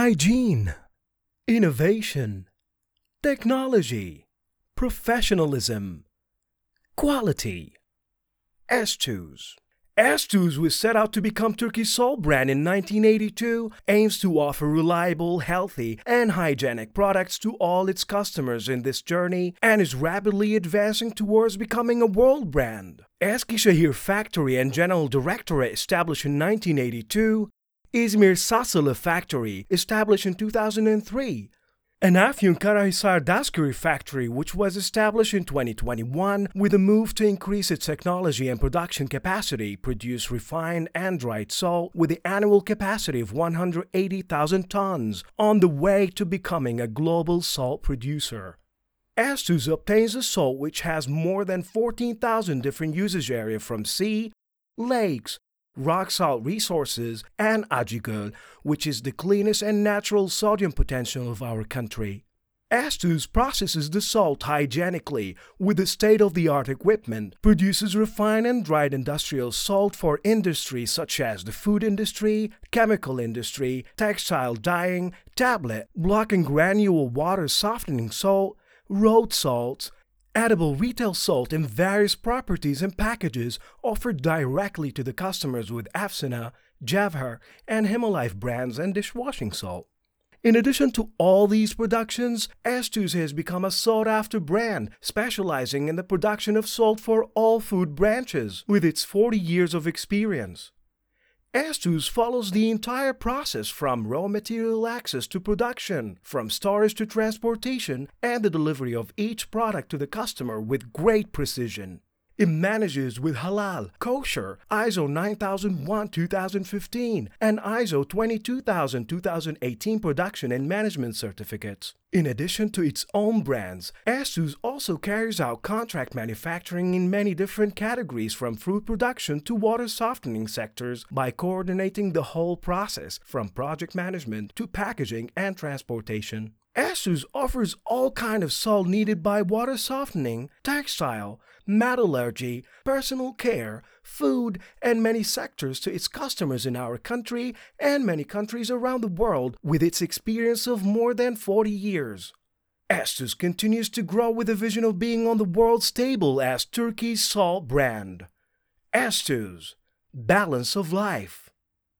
Hygiene, innovation, technology, professionalism, quality. Estus. Estus was set out to become Turkey's sole brand in 1982, aims to offer reliable, healthy, and hygienic products to all its customers in this journey, and is rapidly advancing towards becoming a world brand. Eskişehir Factory and General Directorate established in 1982, İzmir Sasılı Factory established in 2003, and Afyonkarahisar Daskuri Factory, which was established in 2021 with a move to increase its technology and production capacity, produce refined and dried salt with the annual capacity of 180,000 tons, on the way to becoming a global salt producer. Estus obtains a salt which has more than 14,000 different usage areas from sea, lakes, rock salt resources, and Acıgöl, which is the cleanest and natural sodium potential of our country. Estus processes the salt hygienically with the state-of-the-art equipment, produces refined and dried industrial salt for industries such as the food industry, chemical industry, textile dyeing, tablet, block and granule water softening salt, road salts, edible retail salt in various properties and packages offered directly to the customers with Afsana, Javher, and Himalife brands and dishwashing salt. In addition to all these productions, Estus has become a sought-after brand specializing in the production of salt for all food branches with its 40 years of experience. Estus follows the entire process from raw material access to production, from storage to transportation, and the delivery of each product to the customer with great precision. It manages with halal, kosher, ISO 9001-2015, and ISO 22000-2018 production and management certificates. In addition to its own brands, Estus also carries out contract manufacturing in many different categories from fruit production to water softening sectors by coordinating the whole process from project management to packaging and transportation. Estus offers all kinds of salt needed by water softening, textile, metallurgy, personal care, food, and many sectors to its customers in our country and many countries around the world with its experience of more than 40 years. Estus continues to grow with a vision of being on the world's table as Turkey's salt brand. Estus, balance of life.